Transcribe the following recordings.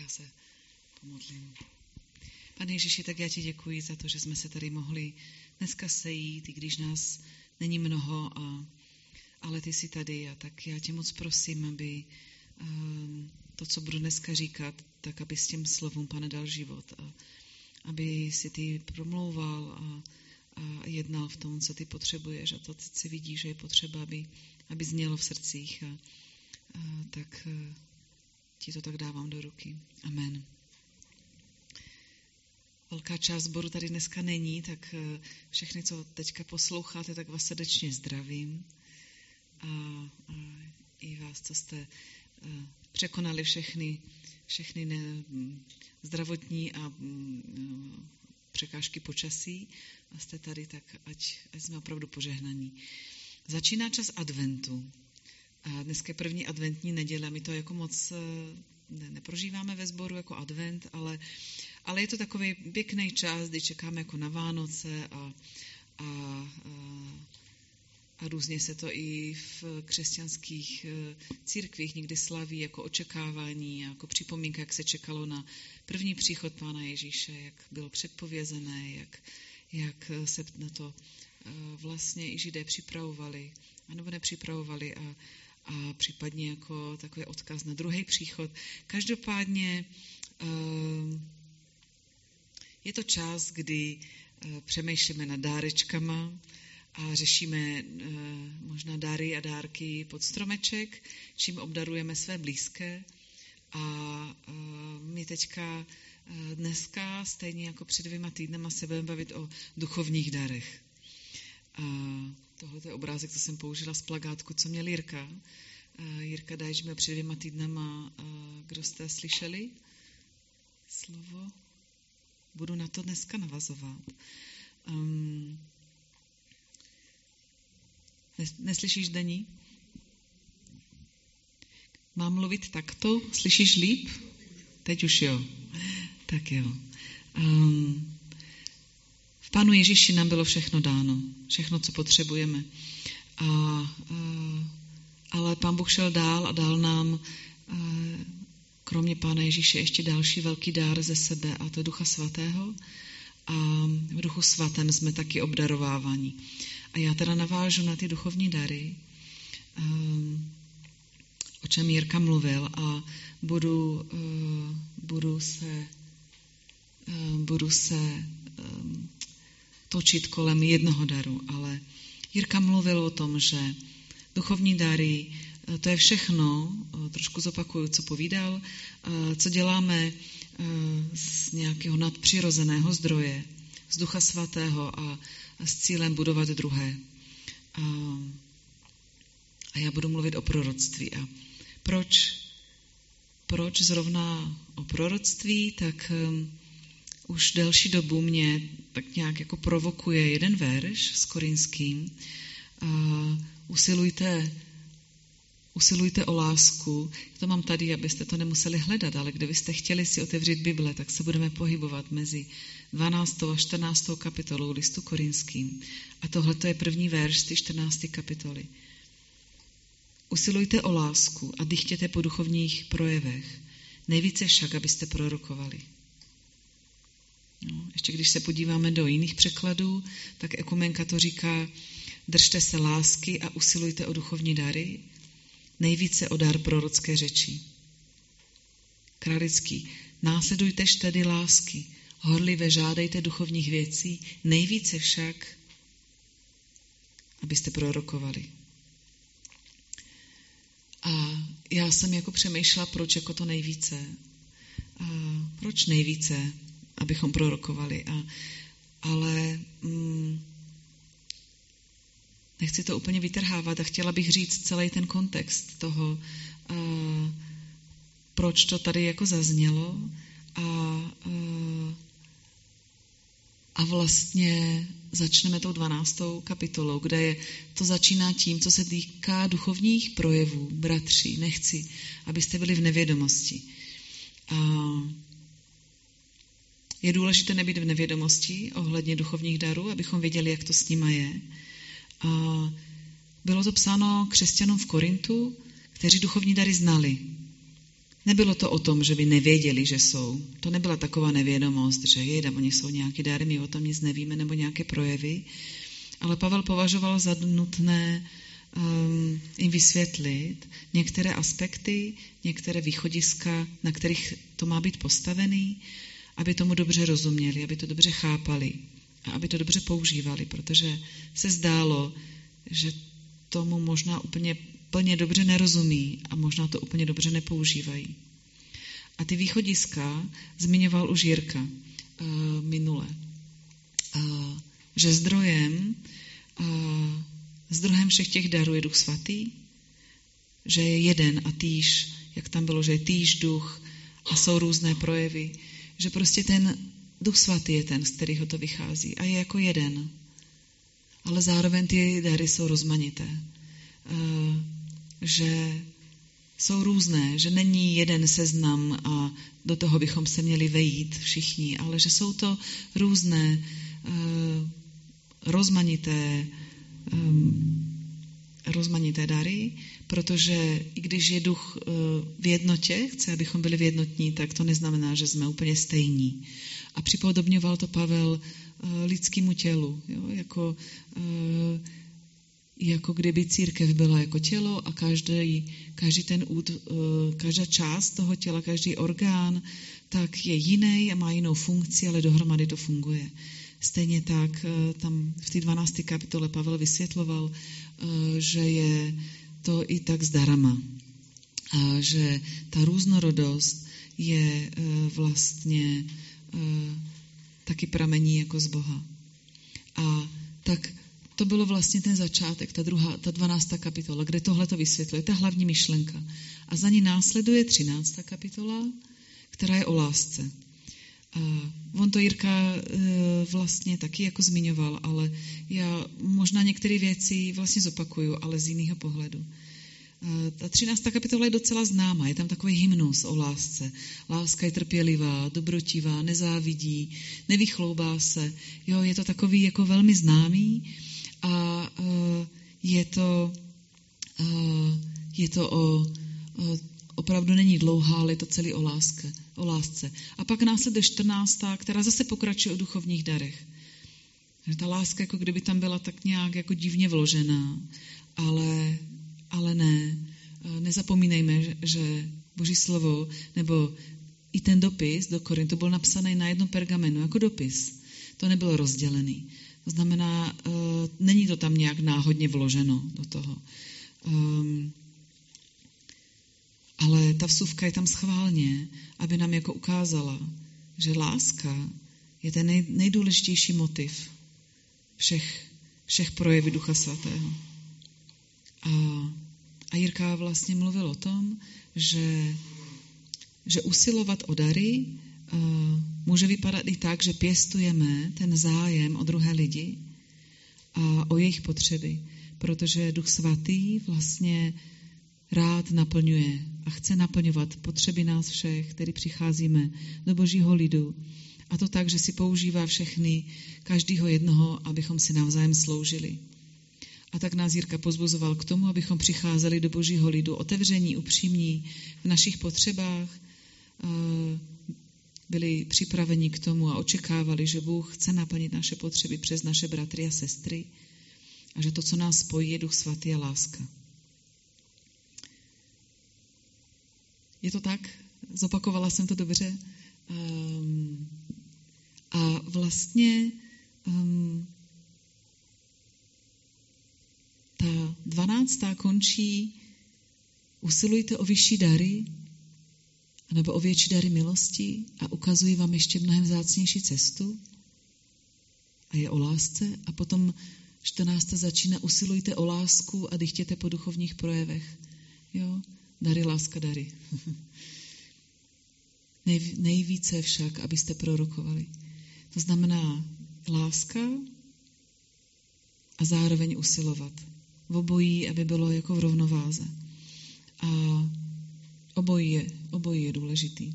Já se pomodlím. Pane Ježíši, tak já ti děkuji za to, že jsme se tady mohli dneska sejít, i když nás není mnoho, ale ty jsi tady. A tak já tě moc prosím, aby to, co budu dneska říkat, tak aby s těm slovům, Pane, dal život. A aby si ty promlouval a jednal v tom, co ty potřebuješ. A to teď si vidíš, že je potřeba, aby znělo v srdcích. Tak ti to tak dávám do ruky. Amen. Velká část sboru tady dneska není, tak všechny, co teďka posloucháte, tak vás srdečně zdravím. A i vás, co jste překonali všechny zdravotní a překážky počasí a jste tady, tak ať jsme opravdu požehnaní. Začíná čas adventu. A dneska je první adventní neděle. My to jako moc neprožíváme ve sboru jako advent, ale je to takový pěkný čas, kdy čekáme jako na Vánoce a různě se to i v křesťanských církvích někdy slaví jako očekávání, jako připomínka, jak se čekalo na první příchod Pána Ježíše, jak bylo předpovězené, jak se na to vlastně i Židé připravovali, anebo nepřipravovali a případně jako takový odkaz na druhý příchod. Každopádně je to čas, kdy přemýšlíme nad dárečkama a řešíme možná dary a dárky pod stromeček, čím obdarujeme své blízké. A my teďka dneska, stejně jako před 2 týdnama, se budeme bavit o duchovních darech. Tohle je obrázek, co jsem použila z plakátku, co měl Jirka. Jirka Dajč měl před 2 týdnama, kdo jste slyšeli slovo? Budu na to dneska navazovat. Neslyšíš, Dani? Mám mluvit takto? Slyšíš líp? Teď už jo. Tak jo. V Pánu Ježíši nám bylo všechno dáno. Všechno, co potřebujeme. Ale Pán Bůh šel dál a dal nám kromě Pána Ježíše ještě další velký dár ze sebe, a to je Ducha Svatého. A v Duchu Svatém jsme taky obdarováváni. A já teda navážu na ty duchovní dary, o čem Jirka mluvil, a budu se točit kolem jednoho daru. Ale Jirka mluvil o tom, že duchovní dary, to je všechno, trošku zopakuju, co povídal, co děláme z nějakého nadpřirozeného zdroje, z Ducha Svatého a s cílem budovat druhé. A já budu mluvit o proroctví. A proč zrovna o proroctví? Tak už delší dobu mě tak nějak jako provokuje jeden verš z Korinským. Usilujte o lásku. To mám tady, abyste to nemuseli hledat, ale kdybyste chtěli si otevřít Bible, tak se budeme pohybovat mezi 12. a 14. kapitolou listu Korinským. A tohle je první verš z té 14. kapitoly. Usilujte o lásku a dychtěte po duchovních projevech. Nejvíce však, abyste prorokovali. No, ještě když se podíváme do jiných překladů, tak Ekumenka to říká: držte se lásky a usilujte o duchovní dary, nejvíce o dar prorocké řeči. Kralický: následujte tedy lásky, horlivě žádejte duchovních věcí, nejvíce však, abyste prorokovali. A já jsem jako přemýšlela, proč jako to nejvíce. Proč nejvíce, abychom prorokovali. Ale nechci to úplně vytrhávat a chtěla bych říct celý ten kontext toho, proč to tady jako zaznělo a vlastně začneme tou 12. kapitolou, kde to začíná tím, co se týká duchovních projevů. Bratři, nechci, abyste byli v nevědomosti. Je důležité nebýt v nevědomosti ohledně duchovních darů, abychom věděli, jak to s nima je. Bylo to psáno křesťanům v Korintu, kteří duchovní dary znali. Nebylo to o tom, že by nevěděli, že jsou. To nebyla taková nevědomost, že oni jsou nějaké dary, my o tom nic nevíme, nebo nějaké projevy. Ale Pavel považoval za nutné jim vysvětlit některé aspekty, některé východiska, na kterých to má být postavený, aby tomu dobře rozuměli, aby to dobře chápali a aby to dobře používali, protože se zdálo, že tomu možná úplně plně dobře nerozumí a možná to úplně dobře nepoužívají. A ty východiska zmiňoval už Jirka minule, že zdrojem všech těch darů je Duch Svatý, že je jeden a týž, jak tam bylo, že je týž duch a jsou různé projevy, že prostě ten Duch Svatý je ten, z kterého to vychází a je jako jeden. Ale zároveň ty dary jsou rozmanité. Že jsou různé, že není jeden seznam a do toho bychom se měli vejít všichni, ale že jsou to různé rozmanité dary, protože i když je duch v jednotě, chce, abychom byli v jednotní, tak to neznamená, že jsme úplně stejní. A připodobňoval to Pavel lidskému tělu, jo? Jako kdyby církev byla jako tělo a každá část toho těla, každý orgán, tak je jiný a má jinou funkci, ale dohromady to funguje. Stejně tak tam v té 12. kapitole Pavel vysvětloval, že je to i tak s darama. A že ta různorodost je vlastně taky pramení jako z Boha. A tak to bylo vlastně ten začátek, ta 12. kapitola, kde tohle to vysvětluje, ta hlavní myšlenka. A za ní následuje 13. kapitola, která je o lásce. On to Jirka vlastně taky jako zmiňoval, ale já možná některé věci vlastně zopakuju, ale z jiného pohledu. Ta 13. kapitola je docela známá, je tam takový hymnus o lásce. Láska je trpělivá, dobrotivá, nezávidí, nevychloubá se. Jo, je to takový jako velmi známý a je to opravdu není dlouhá, ale je to celý o lásce. A pak následuje 14., která zase pokračuje o duchovních darech. Ta láska, jako kdyby tam byla tak nějak jako divně vložená, ale ne. Nezapomínejme, že Boží slovo, nebo i ten dopis do Korintu byl napsaný na jednom pergamenu, jako dopis. To nebylo rozdělený. To znamená, není to tam nějak náhodně vloženo do toho. Ale ta vsuvka je tam schválně, aby nám jako ukázala, že láska je ten nejdůležitější motiv všech projevů Ducha Svatého. A Jirka vlastně mluvil o tom, že usilovat o dary může vypadat i tak, že pěstujeme ten zájem o druhé lidi a o jejich potřeby, protože Duch Svatý vlastně rád naplňuje a chce naplňovat potřeby nás všech, který přicházíme do Božího lidu. A to tak, že si používá všechny, každýho jednoho, abychom si navzájem sloužili. A tak nás Jirka pozbuzoval k tomu, abychom přicházeli do Božího lidu otevření, upřímní v našich potřebách, byli připraveni k tomu a očekávali, že Bůh chce naplnit naše potřeby přes naše bratry a sestry a že to, co nás spojí, je Duch Svatý a láska. Je to tak? Zopakovala jsem to dobře? A vlastně ta 12. končí: usilujte o vyšší dary, nebo o větší dary milosti a ukazují vám ještě mnohem vzácnější cestu. A je o lásce. A potom 14. začíná: usilujte o lásku a dychtěte po duchovních projevech. Jo? Dary, láska, dary. Nejvíce však, abyste prorokovali. To znamená láska a zároveň usilovat. V obojí, aby bylo jako v rovnováze. A obojí je důležitý.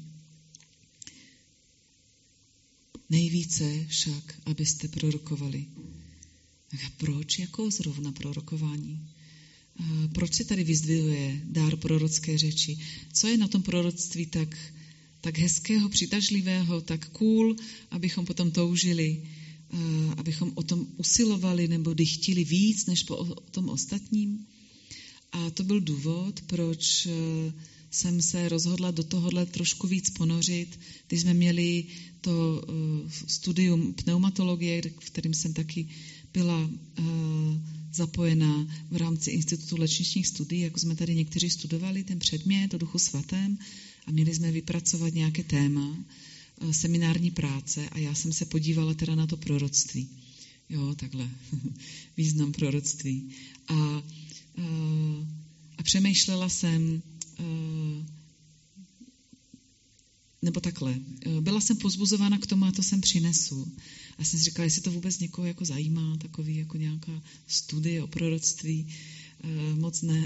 Nejvíce však, abyste prorokovali. A proč jako zrovna prorokování? Proč se tady vyzdvihuje dár prorocké řeči? Co je na tom proroctví tak hezkého, přitažlivého, tak cool, abychom potom toužili, abychom o tom usilovali nebo dychtili víc než o tom ostatním? A to byl důvod, proč jsem se rozhodla do tohohle trošku víc ponořit, když jsme měli to studium pneumatologie, v kterém jsem taky byla zapojená v rámci Institutu léčničních studií, jako jsme tady někteří studovali ten předmět o Duchu svatém a měli jsme vypracovat nějaké téma, seminární práce a já jsem se podívala teda na to proroctví. Jo, takhle. Význam proroctví. A přemýšlela jsem, nebo takhle, byla jsem povzbuzována k tomu a to jsem přinesu. A jsem si říkala, jestli to vůbec někoho jako zajímá, takový jako nějaká studie o proroctví, moc ne.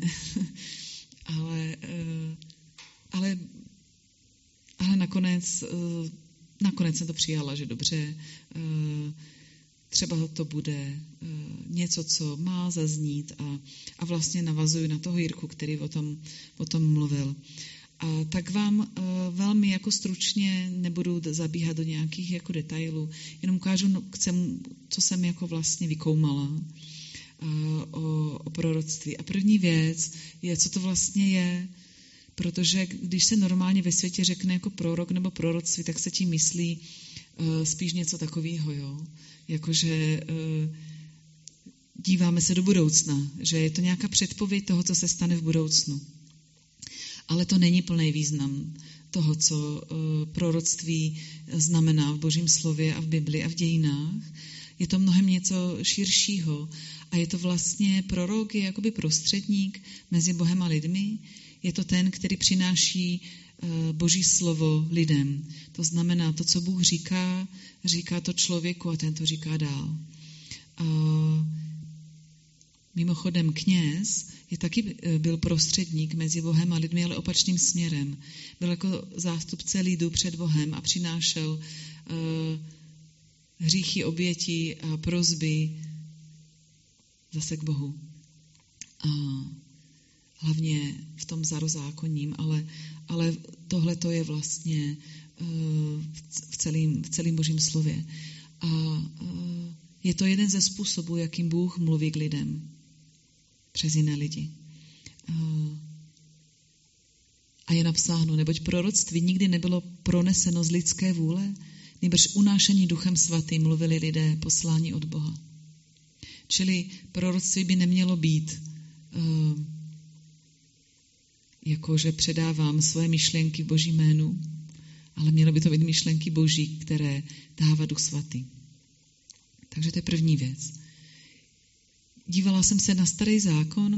ale nakonec jsem to přijala, že dobře, třeba to bude něco, co má zaznít a vlastně navazuju na toho Jirku, který o tom mluvil. A tak vám velmi jako stručně nebudu zabíhat do nějakých jako detailů, jenom ukážu, co jsem jako vlastně vykoumala o proroctví. A první věc je, co to vlastně je, protože když se normálně ve světě řekne jako prorok nebo proroctví, tak se tím myslí spíš něco takového, jo. Jakože díváme se do budoucna, že je to nějaká předpověď toho, co se stane v budoucnu. Ale to není plný význam toho, co proroctví znamená v Božím slově a v Bibli a v dějinách. Je to mnohem něco širšího a je to vlastně prorok, je jakoby prostředník mezi Bohem a lidmi. Je to ten, který přináší Boží slovo lidem. To znamená, to, co Bůh říká to člověku a ten to říká dál. Mimochodem kněz byl prostředník mezi Bohem a lidmi, ale opačným směrem. Byl jako zástupce lidu před Bohem a přinášel hříchy, oběti a prosby zase k Bohu. Hlavně v tom starozákonním, ale tohle to je vlastně v celém Božím slově. A je to jeden ze způsobů, jakým Bůh mluví k lidem. Přes jiné lidi. A je napsáno, neboť proroctví nikdy nebylo proneseno z lidské vůle, nýbrž unášení Duchem svatým mluvili lidé poslání od Boha. Čili proroctví by nemělo být jako, že předávám svoje myšlenky v Boží jménu, ale mělo by to být myšlenky Boží, které dává Duch svatý. Takže to je první věc. Dívala jsem se na Starý zákon,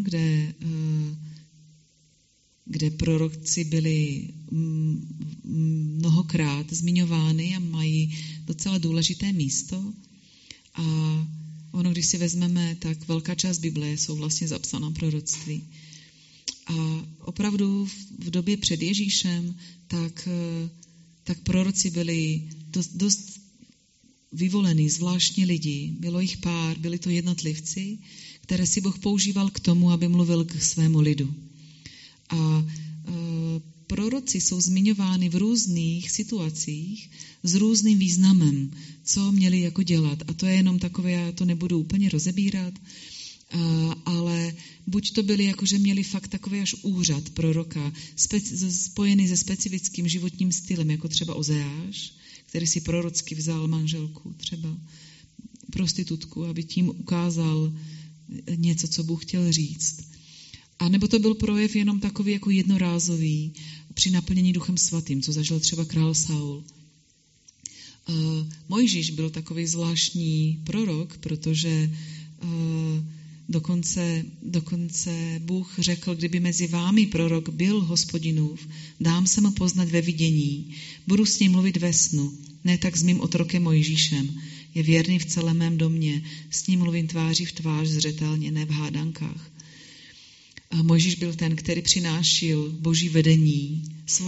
kde proroci byli mnohokrát zmiňovány a mají docela důležité místo. A ono, když si vezmeme, tak velká část Bible jsou vlastně zapsaná proroctví. A opravdu v době před Ježíšem tak proroci byli dost vyvolení, zvláštní lidi. Bylo jich pár, byli to jednotlivci, které si Bůh používal k tomu, aby mluvil k svému lidu. A proroci jsou zmiňováni v různých situacích s různým významem, co měli jako dělat. A to je jenom takové, já to nebudu úplně rozebírat, ale buď to byli jako, že měli fakt takový až úřad proroka, spojený se specifickým životním stylem, jako třeba Ozeáš, který si prorocky vzal manželku, třeba prostitutku, aby tím ukázal něco, co Bůh chtěl říct. A nebo to byl projev jenom takový jako jednorázový při naplnění Duchem svatým, co zažil třeba král Saul. Mojžíš byl takový zvláštní prorok, protože dokonce Bůh řekl, kdyby mezi vámi prorok byl Hospodinův, dám se mu poznat ve vidění, budu s ním mluvit ve snu, ne tak s mým otrokem Mojžíšem, je věrný v celém mém domě, s ním mluvím tváří v tvář zřetelně, ne v hádankách. A Mojžíš byl ten, který přinášel Boží vedení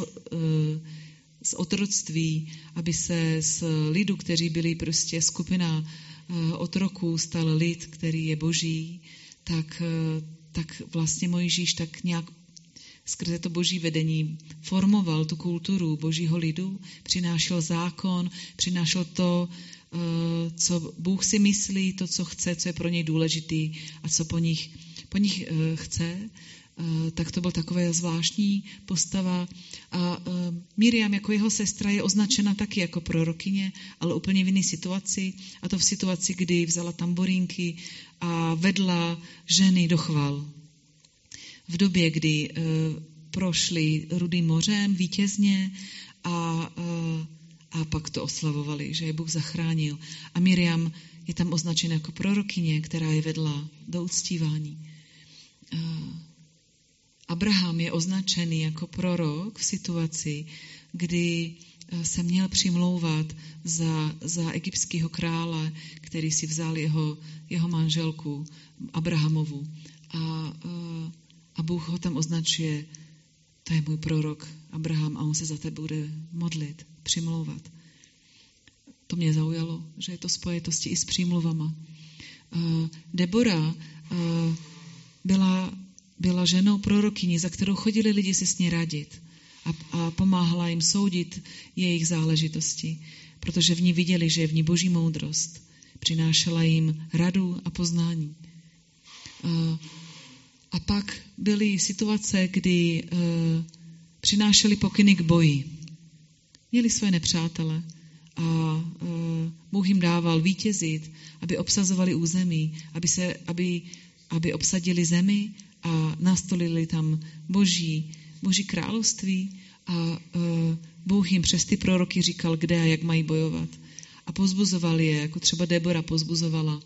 z otroctví, aby se z lidu, kteří byli prostě skupina otroků, stal lid, který je Boží, tak vlastně Mojžíš tak nějak skrze to boží vedení formoval tu kulturu božího lidu, přinášel zákon, přinášel to, co Bůh si myslí, to, co chce, co je pro něj důležitý a co po nich chce. Tak to byl taková zvláštní postava. A Miriam jako jeho sestra je označena taky jako prorokyně, ale úplně v jiné situaci. A to v situaci, kdy vzala tamborínky a vedla ženy do chval. V době, kdy prošli Rudým mořem vítězně a pak to oslavovali, že je Bůh zachránil. A Miriam je tam označena jako prorokyně, která je vedla do uctívání. Abraham je označený jako prorok v situaci, kdy se měl přimlouvat za egyptského krále, který si vzal jeho manželku Abrahamovu. A Bůh ho tam označuje, to je můj prorok Abraham a on se za tebe bude modlit, přimlouvat. To mě zaujalo, že je to spojitosti i s přímluvama. Debora byla ženou prorokyní, za kterou chodili lidi si s ní radit a pomáhala jim soudit jejich záležitosti, protože v ní viděli, že je v ní boží moudrost. Přinášela jim radu a poznání. A pak byly situace, kdy přinášeli pokyny k boji. Měli své nepřátele a Bůh jim dával vítězit, aby obsazovali území, aby obsadili zemi a nastolili tam boží království a Bůh jim přes ty proroky říkal, kde a jak mají bojovat. A pozbuzoval je, jako třeba Debora pozbuzovala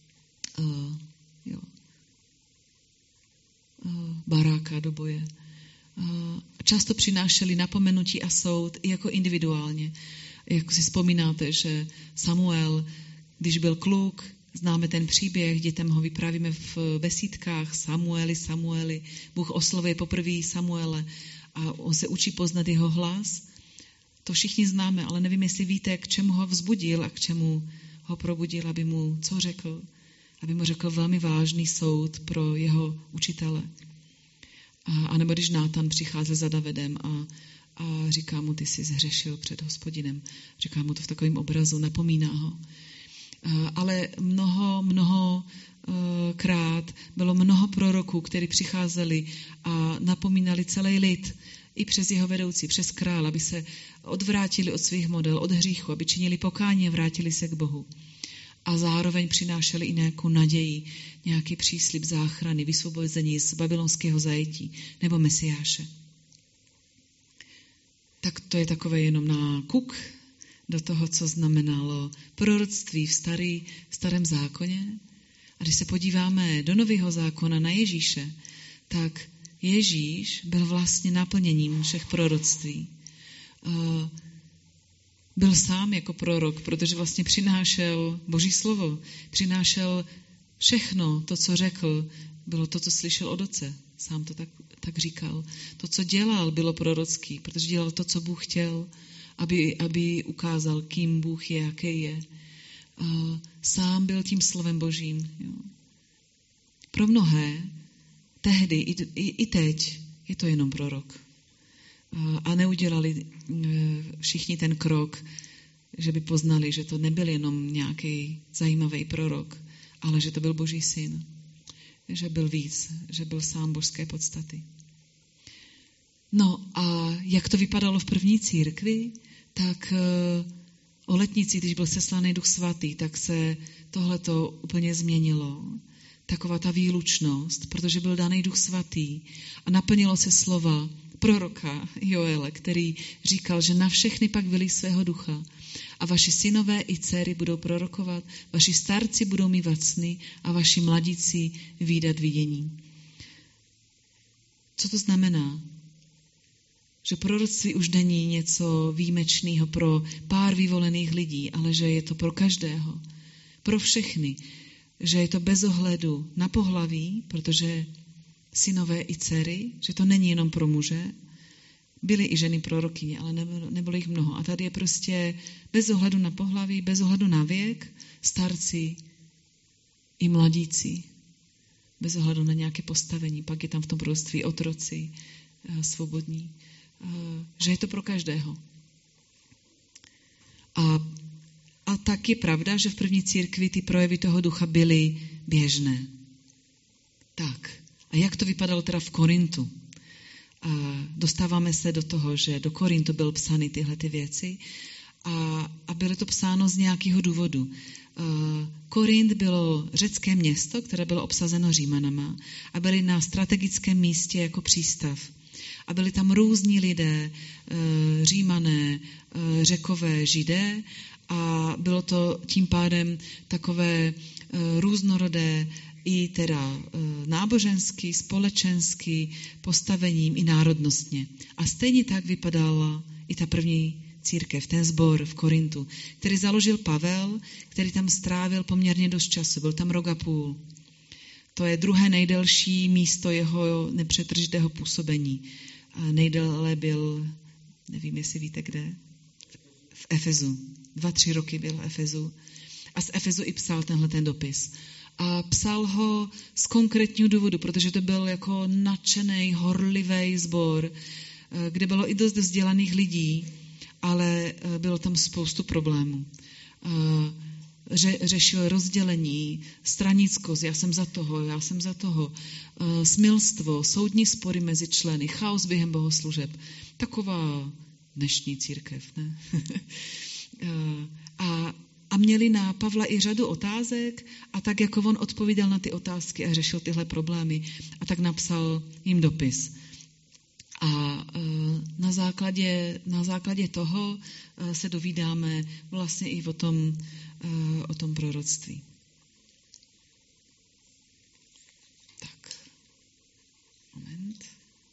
Baráka do boje. Často přinášeli napomenutí a soud i jako individuálně. Jako si vzpomínáte, že Samuel, když byl kluk, známe ten příběh, dětem ho vyprávíme v besídkách, Samueli, Bůh oslovuje poprvé Samuele a on se učí poznat jeho hlas. To všichni známe, ale nevím, jestli víte, k čemu ho vzbudil a k čemu ho probudil, aby mu co řekl. Aby mu řekl velmi vážný soud pro jeho učitele. A nebo když Nátan přichází za Davidem a říká mu, ty jsi zhřešil před Hospodinem. Říká mu to v takovém obrazu, napomíná ho. Ale mnoho krát bylo mnoho proroků, kteří přicházeli a napomínali celý lid, i přes jeho vedoucí, přes král, aby se odvrátili od svých model, od hříchu, aby činili pokání a vrátili se k Bohu. A zároveň přinášeli i nějakou naději, nějaký příslib záchrany, vysvobození z babylonského zajetí nebo Mesiáše. Tak to je takové jenom nákuk do toho, co znamenalo proroctví v starém zákoně. A když se podíváme do Nového zákona na Ježíše, tak Ježíš byl vlastně naplněním všech proroctví. Byl sám jako prorok, protože vlastně přinášel Boží slovo, přinášel všechno, to, co řekl, bylo to, co slyšel od Otce. Sám to tak říkal. To, co dělal, bylo prorocký, protože dělal to, co Bůh chtěl, aby ukázal, kým Bůh je, jaký je. Sám byl tím slovem Božím. Jo. Pro mnohé, tehdy i teď, je to jenom prorok. A neudělali všichni ten krok, že by poznali, že to nebyl jenom nějaký zajímavý prorok, ale že to byl Boží syn. Že byl víc, že byl sám božské podstaty. No a jak to vypadalo v první církvi, tak o letnici, když byl seslaný Duch Svatý, tak se tohleto úplně změnilo. Taková ta výlučnost, protože byl daný Duch Svatý a naplnilo se slova proroka Joele, který říkal, že na všechny pak vylí svého ducha a vaši synové i dcery budou prorokovat, vaši starci budou mívat sny a vaši mladíci vídat vidění. Co to znamená? Že proroctví už není něco výjimečného pro pár vyvolených lidí, ale že je to pro každého, pro všechny, že je to bez ohledu na pohlaví, protože synové i dcery, že to není jenom pro muže, byly i ženy prorokyně, ale nebylo jich mnoho. A tady je prostě bez ohledu na pohlaví, bez ohledu na věk, starci i mladíci. bez ohledu na nějaké postavení. Pak je tam v tom proroctví otroci, svobodní. Že je to pro každého. A tak je pravda, že v první církvi ty projevy toho ducha byly běžné. Tak. A jak to vypadalo teda v Korintu? Dostáváme se do toho, že do Korintu byly psány tyhle ty věci a bylo to psáno z nějakého důvodu. Korint bylo řecké město, které bylo obsazeno Římanama a byli na strategickém místě jako přístav. A byli tam různí lidé, Římané, Řekové, Židé a bylo to tím pádem takové různorodé i teda náboženský, společenský, postavením i národnostně. A stejně tak vypadala i ta první církev, ten sbor v Korintu, který založil Pavel, který tam strávil poměrně dost času, byl tam rok a půl. To je druhé nejdelší místo jeho nepřetržitého působení. Nejdéle byl, nevím, jestli víte kde, v Efezu. 2-3 roky byl v Efezu. A z Efezu i psal tenhle ten dopis. A psal ho z konkrétního důvodu, protože to byl jako nadšenej, horlivý sbor, kde bylo i dost vzdělaných lidí, ale bylo tam spoustu problémů. Řešil rozdělení, stranickost, já jsem za toho, smilstvo, soudní spory mezi členy, chaos během bohoslužeb. Taková dnešní církev, ne? A měli na Pavla i řadu otázek a tak jako on odpovídal na ty otázky a řešil tyhle problémy a tak napsal jim dopis. A na základě toho se dovídáme vlastně i o tom proroctví. Tak, moment.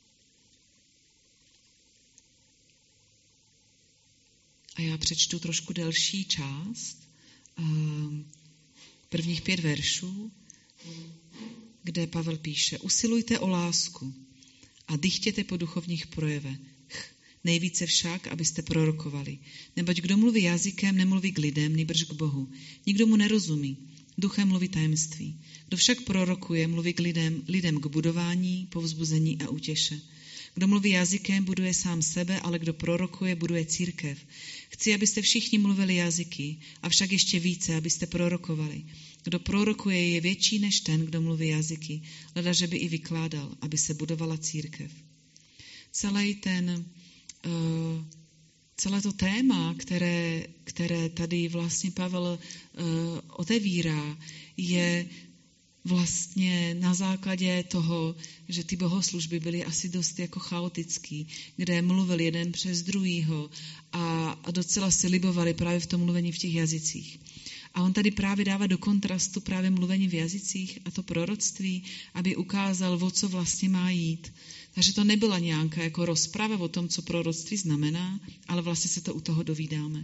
A já přečtu trošku delší část, prvních 5 veršů, kde Pavel píše: Usilujte o lásku a dychtěte po duchovních projevech. Nejvíce však, abyste prorokovali. Neboť kdo mluví jazykem, nemluví k lidem, nýbrž k Bohu. Nikdo mu nerozumí. Duchem mluví tajemství. Kdo však prorokuje, mluví k lidem k budování, povzbuzení a útěše. Kdo mluví jazykem, buduje sám sebe, ale kdo prorokuje, buduje církev. Chci, abyste všichni mluvili jazyky, avšak ještě více, abyste prorokovali. Kdo prorokuje, je větší než ten, kdo mluví jazyky, leda, že by i vykládal, aby se budovala církev. Celé to téma, které tady vlastně Pavel otevírá, je vlastně na základě toho, že ty bohoslužby byly asi dost jako chaotický, kde mluvil jeden přes druhýho a docela si libovali právě v tom mluvení v těch jazycích. A on tady právě dává do kontrastu právě mluvení v jazycích a to proroctví, aby ukázal, o co vlastně má jít. Takže to nebyla nějaká jako rozprava o tom, co proroctví znamená, ale vlastně se to u toho dovídáme.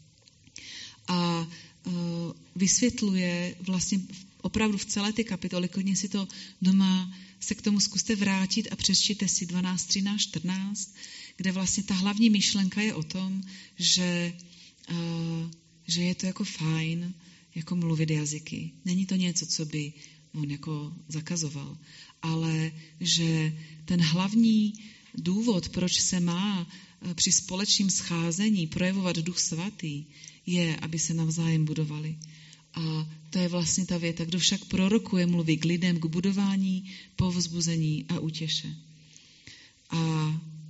A vysvětluje vlastně opravdu v celé té kapitole, klidně si to doma se k tomu zkuste vrátit a přečtěte si 12, 13, 14, kde vlastně ta hlavní myšlenka je o tom, že je to jako fajn, jako mluvit jazyky. Není to něco, co by on jako zakazoval, ale že ten hlavní důvod, proč se má při společném scházení projevovat Duch Svatý, je, aby se navzájem budovali. A to je vlastně ta věta. Kdo však prorokuje, mluví k lidem, k budování, povzbuzení a útěše. A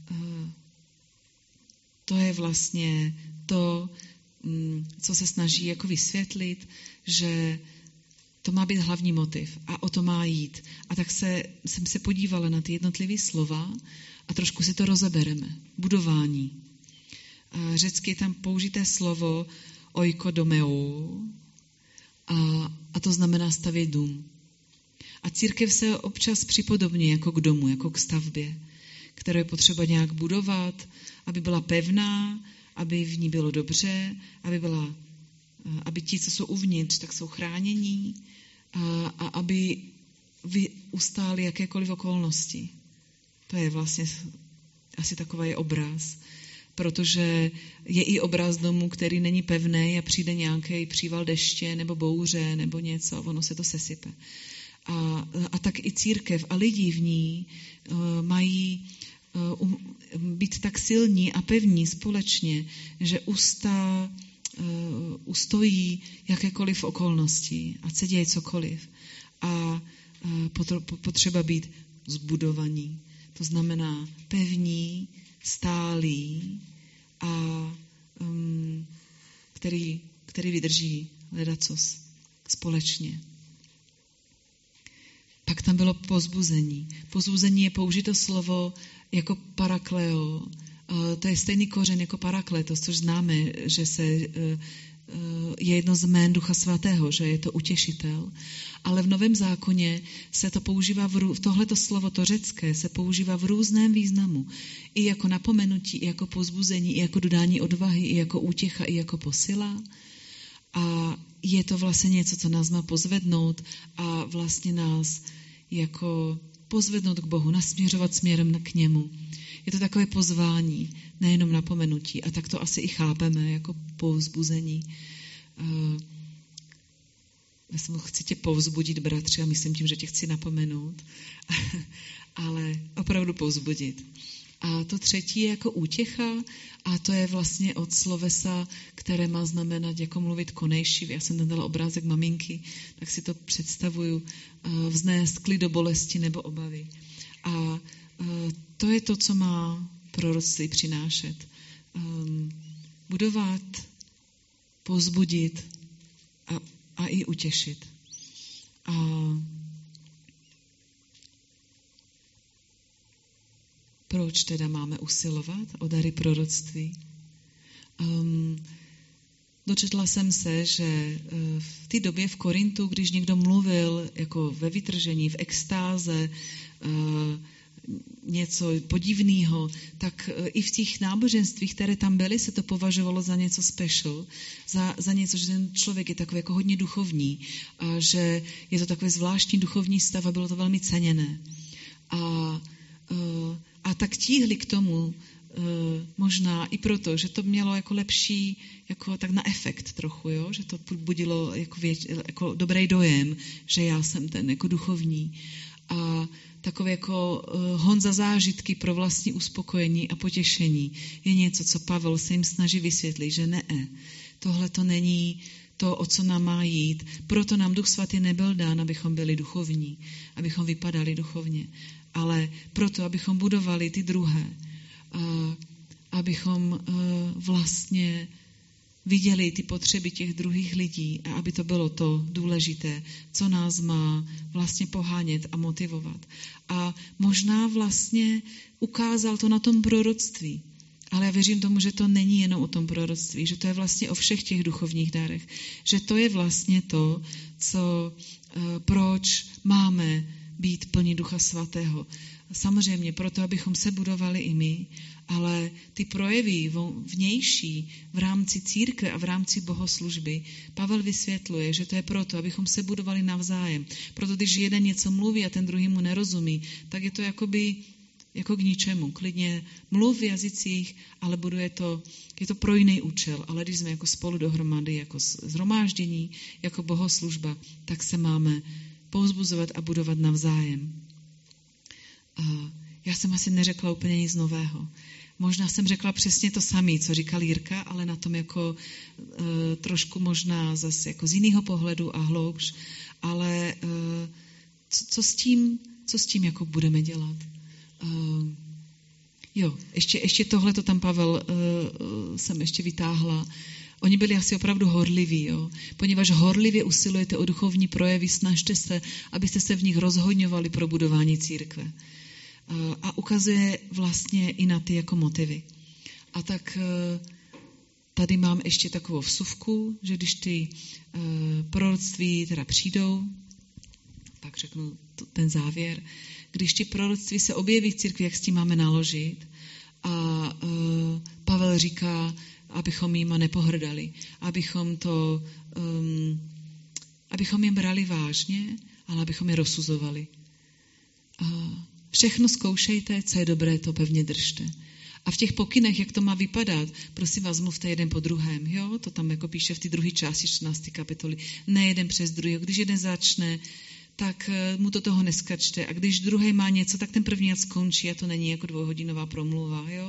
to je vlastně to, co se snaží jako vysvětlit, že to má být hlavní motiv a o to má jít. A tak jsem se podívala na ty jednotlivé slova a trošku si to rozebereme. Budování. Řecky je tam použité slovo oikodomeo a to znamená stavět dům. A církev se občas připodobňuje jako k domu, jako k stavbě, kterou je potřeba nějak budovat, aby byla pevná, aby v ní bylo dobře, aby ti, co jsou uvnitř, tak jsou chránění a aby ustáli jakékoliv okolnosti. To je vlastně asi takový obraz, protože je i obraz domu, který není pevný a přijde nějaký příval deště nebo bouře nebo něco, ono se to sesype. A tak i církev a lidi v ní mají být tak silní a pevní společně, že ustojí jakékoliv okolnosti, ať se děje cokoliv. A potřeba být zbudovaní. To znamená pevní, stálí a který vydrží ledacos společně. Pak tam bylo povzbuzení. Povzbuzení je použito slovo jako parakleo. To je stejný kořen jako parakletos, což známe, že je jedno z jmén Ducha Svatého, že je to utěšitel. Ale v Novém zákoně se to používá, tohleto slovo, to řecké, se používá v různém významu. I jako napomenutí, i jako povzbuzení, i jako dodání odvahy, i jako útěcha, i jako posila. A je to vlastně něco, co nás má pozvednout a vlastně nás jako pozvednout k Bohu, nasměřovat směrem k němu. Je to takové pozvání, nejenom napomenutí. A tak to asi i chápeme jako povzbuzení. Já chci tě povzbudit, bratři, a myslím tím, že tě chci napomenout, ale opravdu povzbudit. A to třetí je jako útěcha a to je vlastně od slovesa, které má znamenat jako mluvit konejšivě. Já jsem tam dala obrázek maminky, tak si to představuju, vznést klid do bolesti nebo obavy. A to je to, co má proroctví přinášet. Budovat, povzbudit a i utěšit. Proč teda máme usilovat o dary proroctví? Dočetla jsem se, že v té době v Korintu, když někdo mluvil jako ve vytržení, v extáze, něco podivného, tak i v těch náboženstvích, které tam byly, se to považovalo za něco special, za něco, že ten člověk je takový jako hodně duchovní, a že je to takový zvláštní duchovní stav a bylo to velmi ceněné. A tak tíhli k tomu možná i proto, že to mělo jako lepší, jako tak na efekt trochu, jo? Že to budilo jako dobrý dojem, že já jsem ten jako duchovní. A takové jako hon za zážitky pro vlastní uspokojení a potěšení je něco, co Pavel se jim snaží vysvětlit, že ne, tohle to není to, o co nám má jít. Proto nám Duch Svatý nebyl dán, abychom byli duchovní, abychom vypadali duchovně, ale proto, abychom budovali ty druhé, abychom vlastně viděli ty potřeby těch druhých lidí a aby to bylo to důležité, co nás má vlastně pohánět a motivovat. A možná vlastně ukázal to na tom proroctví. Ale já věřím tomu, že to není jenom o tom proroctví, že to je vlastně o všech těch duchovních darech. Že to je vlastně to, proč máme být plní Ducha Svatého. Samozřejmě proto, abychom se budovali i my, ale ty projevy vnější v rámci církve a v rámci bohoslužby Pavel vysvětluje, že to je proto, abychom se budovali navzájem. Proto, když jeden něco mluví a ten druhý mu nerozumí, tak je to jako k ničemu. Klidně mluv v jazycích, ale je to pro jiný účel. Ale když jsme jako spolu dohromady, jako shromáždění, jako bohoslužba, tak se máme povzbuzovat a budovat navzájem. Já jsem asi neřekla úplně nic nového. Možná jsem řekla přesně to samé, co říkal Jirka, ale na tom jako trošku možná zase jako z jiného pohledu a hloubš. Ale co s tím jako budeme dělat? Ještě tohleto tam Pavel jsem ještě vytáhla. Oni byli asi opravdu horliví, jo? Poněvadž horlivě usilujete o duchovní projevy, snažte se, abyste se v nich rozhodňovali pro budování církve. A ukazuje vlastně i na ty jako motivy. A tak tady mám ještě takovou vsuvku, že když ty proroctví teda přijdou, tak řeknu ten závěr, když ty proroctví se objeví v církvi, jak s tím máme naložit. A Pavel říká, abychom jima nepohrdali, abychom je brali vážně, ale abychom je rozsuzovali. Všechno zkoušejte, co je dobré, to pevně držte. A v těch pokynech, jak to má vypadat, prosím vás, mluvte jeden po druhém. Jo? To tam jako píše v té druhé části 14. kapitoly. Ne jeden přes druhý. Když jeden začne, tak mu to toho neskačte. A když druhý má něco, tak ten první ať skončí a to není jako 2hodinová promluva. Jo?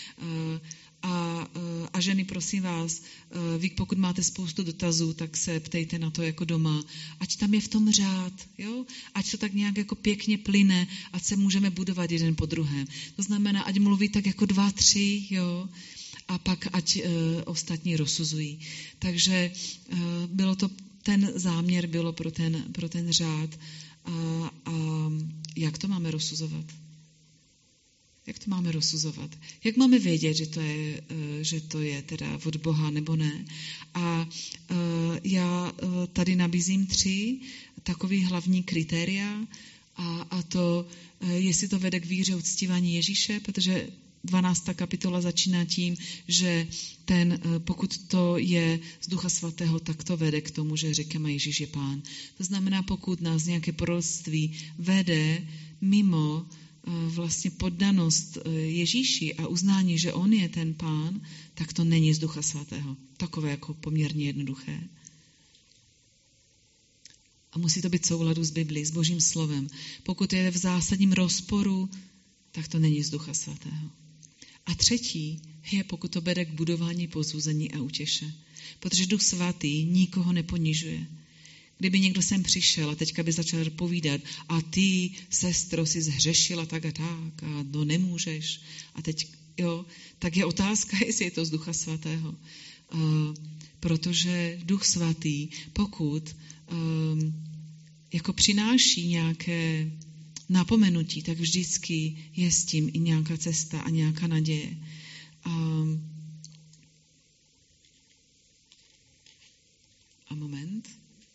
A ženy, prosím vás, vy pokud máte spoustu dotazů, tak se ptejte na to jako doma. Ať tam je v tom řád, jo? Ať to tak nějak jako pěkně plyne, ať se můžeme budovat jeden po druhém. To znamená, ať mluví tak jako 2, 3, jo? A pak ať ostatní rozsuzují. Takže ten záměr bylo pro ten řád. A jak to máme rozsuzovat? Jak to máme rozsuzovat? Jak máme vědět, že to je teda od Boha nebo ne? A já tady nabízím 3 takový hlavní kritéria a to, jestli to vede k víře uctívání Ježíše, protože 12. kapitola začíná tím, že pokud to je z Ducha Svatého, tak to vede k tomu, že řekneme Ježíš je Pán. To znamená, pokud nás nějaké proroctví vede mimo vlastně poddanost Ježíši a uznání, že on je ten Pán, tak to není z Ducha Svatého. Takové jako poměrně jednoduché. A musí to být v souladu s Biblí, s Božím slovem. Pokud je v zásadním rozporu, tak to není z Ducha Svatého. A 3. je, pokud to vede k budování, povzbuzení a útěše. Protože Duch Svatý nikoho neponižuje. Kdyby někdo sem přišel a teďka by začal povídat a ty, sestro, jsi zhřešila tak a no nemůžeš. A teď, jo, tak je otázka, jestli je to z Ducha Svatého. Protože Duch Svatý, pokud jako přináší nějaké napomenutí, tak vždycky je s tím i nějaká cesta a nějaká naděje. A moment.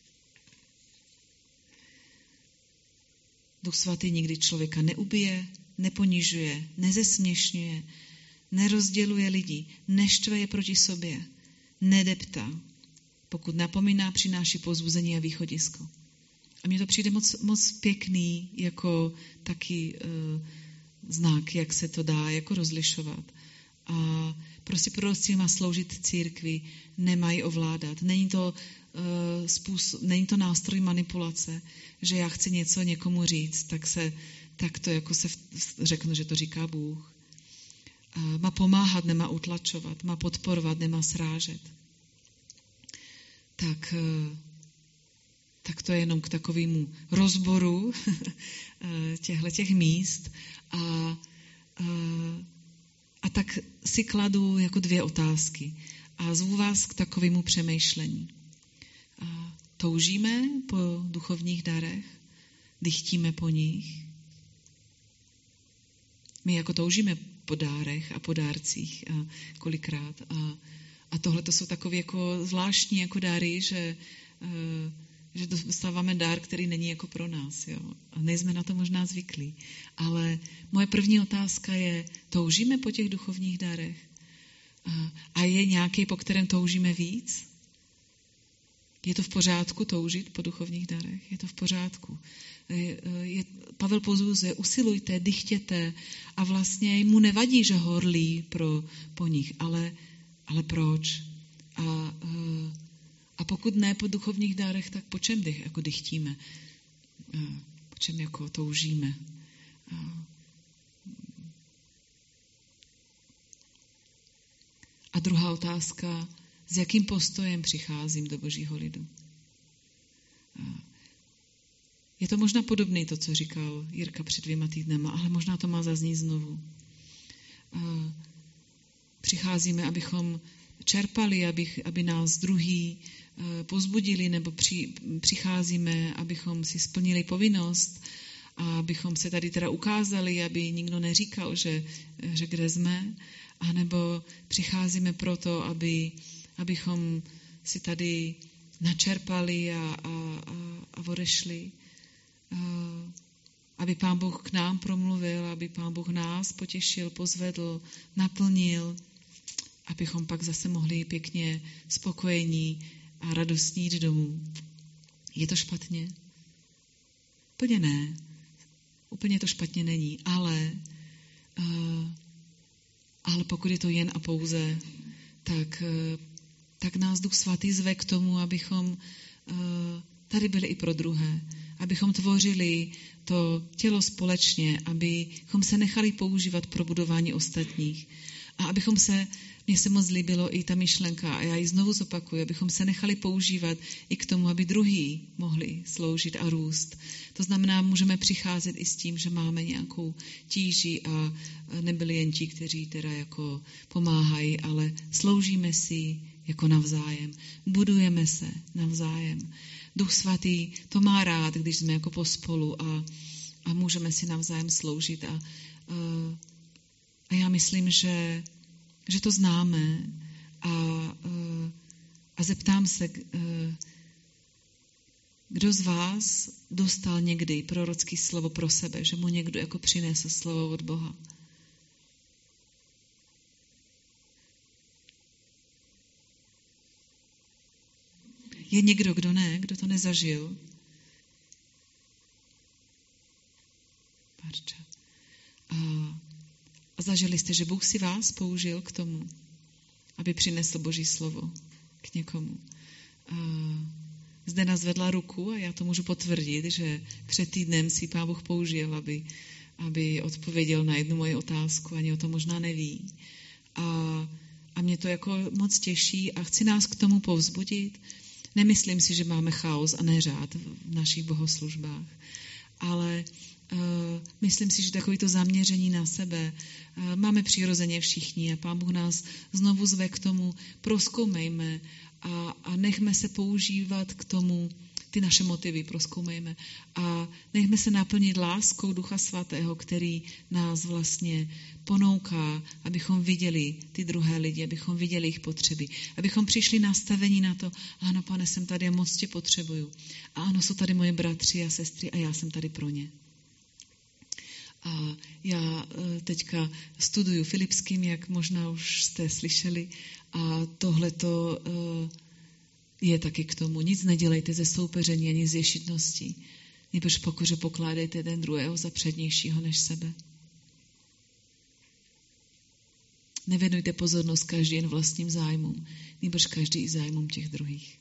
Duch Svatý nikdy člověka neubije, neponižuje, nezesměšňuje, nerozděluje lidi, neštve je proti sobě, nedeptá. Pokud napomíná, přináší povzbuzení a východisko. A mně to přijde moc pěkný jako taky znak, jak se to dá jako rozlišovat. A prostě proroctví má sloužit církvi, nemají ovládat. Není to nástroj manipulace, že já chci něco někomu říct, tak to jako se řeknu, že to říká Bůh. Má pomáhat, nemá utlačovat, má podporovat, nemá srážet. Tak to je jenom k takovému rozboru těch míst. A tak si kladu jako 2 otázky a zvu vás k takovému přemýšlení. Toužíme po duchovních darech? Dychtíme po nich? My jako toužíme po dárech a po dárcích kolikrát. A tohle to jsou takové jako zvláštní jako dáry, že dostáváme dár, který není jako pro nás. Jo? A nejsme na to možná zvyklí. Ale moje první otázka je, toužíme po těch duchovních dárech? A je nějaký, po kterém toužíme víc? Je to v pořádku toužit po duchovních dárech? Je to v pořádku. Pavel povzbuzuje, usilujte, dychtěte a vlastně mu nevadí, že horlí po nich. Ale proč? A pokud ne po duchovních dárech, tak po čem jako dychtíme? Po čem jako toužíme? A druhá otázka, s jakým postojem přicházím do Božího lidu? Je to možná podobné to, co říkal Jirka před 2 týdnama, ale možná to má zaznít znovu. Přicházíme, abychom čerpali, aby nás druhý povzbudili, nebo přicházíme, abychom si splnili povinnost a abychom se tady teda ukázali, aby nikdo neříkal, že kde jsme, anebo přicházíme proto, abychom si tady načerpali a odešli. Aby Pán Bůh k nám promluvil, aby Pán Bůh nás potěšil, pozvedl, naplnil, abychom pak zase mohli pěkně spokojení a radostní jít domů. Je to špatně? Úplně ne. Úplně to špatně není, ale pokud je to jen a pouze, tak nás Duch Svatý zve k tomu, abychom tady byli i pro druhé. abychom tvořili to tělo společně, abychom se nechali používat pro budování ostatních a mně se moc líbilo i ta myšlenka a já ji znovu zopakuju, abychom se nechali používat i k tomu, aby druhý mohli sloužit a růst. To znamená, můžeme přicházet i s tím, že máme nějakou tíži a nebyli jen ti, kteří teda jako pomáhají, ale sloužíme si jako navzájem. Budujeme se navzájem. Duch Svatý to má rád, když jsme jako pospolu a můžeme si navzájem sloužit. A já myslím, že to známe a zeptám se, kdo z vás dostal někdy prorocké slovo pro sebe, že mu někdo jako přinesl slovo od Boha. Je někdo, kdo to nezažil? A zažili jste, že Bůh si vás použil k tomu, aby přinesl Boží slovo k někomu. Zde nazvedla ruku a já to můžu potvrdit, že před týdnem si Pán Bůh použil, aby odpověděl na jednu moji otázku, ani o tom možná neví. A mě to jako moc těší a chci nás k tomu povzbudit. Nemyslím si, že máme chaos a neřád v našich bohoslužbách, ale myslím si, že takovýto zaměření na sebe máme přirozeně všichni a Pán Bůh nás znovu zve k tomu, prozkoumejme a nechme se používat k tomu, ty naše motivy prozkoumejme a nechme se naplnit láskou Ducha Svatého, který nás vlastně ponouká, abychom viděli ty druhé lidi, abychom viděli jejich potřeby, abychom přišli nastavení na to, ano, Pane, jsem tady a moc tě potřebuju. A ano, jsou tady moje bratři a sestry a já jsem tady pro ně. A já teďka studuju filipským, jak možná už jste slyšeli, a tohleto je taky k tomu. Nic nedělejte ze soupeření ani z ješitností. Nebož pokoře pokládejte ten druhého za přednějšího než sebe. Nevěnujte pozornost každý jen vlastním zájmům, nebož každý i zájmům těch druhých.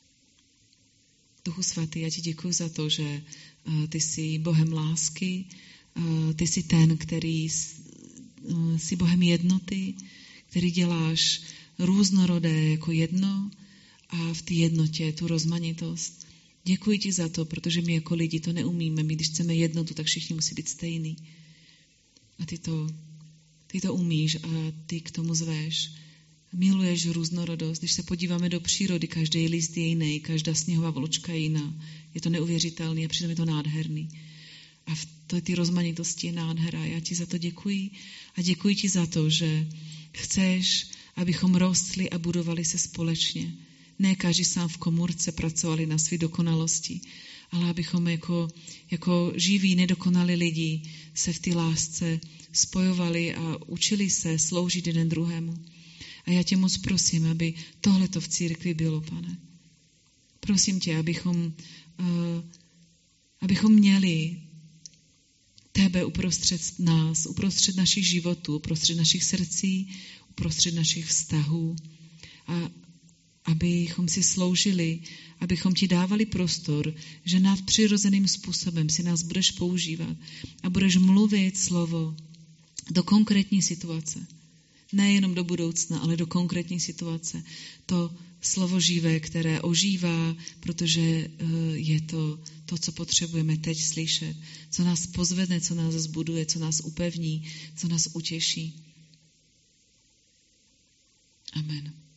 Duchu Svatý, já ti děkuji za to, že ty jsi Bohem lásky, ty jsi ten, který jsi Bohem jednoty, který děláš různorodé jako jedno a v té jednotě tu rozmanitost. Děkuji ti za to, protože my jako lidi to neumíme. My, když chceme jednotu, tak všichni musí být stejný. A ty to umíš a ty k tomu zveš. Miluješ různorodost. Když se podíváme do přírody, každý list je jiný, každá sněhová vločka je jiná. Je to neuvěřitelný a přitom je to nádherný. A v té rozmanitosti je nádhera. Já ti za to děkuji a děkuji ti za to, že chceš, abychom rostli a budovali se společně. Ne každý sám v komůrce pracovali na své dokonalosti, ale abychom jako živí, nedokonalí lidi se v té lásce spojovali a učili se sloužit jeden druhému. A já tě moc prosím, aby tohleto v církvi bylo, Pane. Prosím tě, abychom měli tebe uprostřed nás, uprostřed našich životů, uprostřed našich srdcí, uprostřed našich vztahů. A abychom si sloužili, abychom ti dávali prostor, že nadpřirozeným způsobem si nás budeš používat a budeš mluvit slovo do konkrétní situace. Nejenom do budoucna, ale do konkrétní situace. To slovo živé, které ožívá, protože je to, co potřebujeme teď slyšet, co nás pozvedne, co nás zbuduje, co nás upevní, co nás utěší. Amen.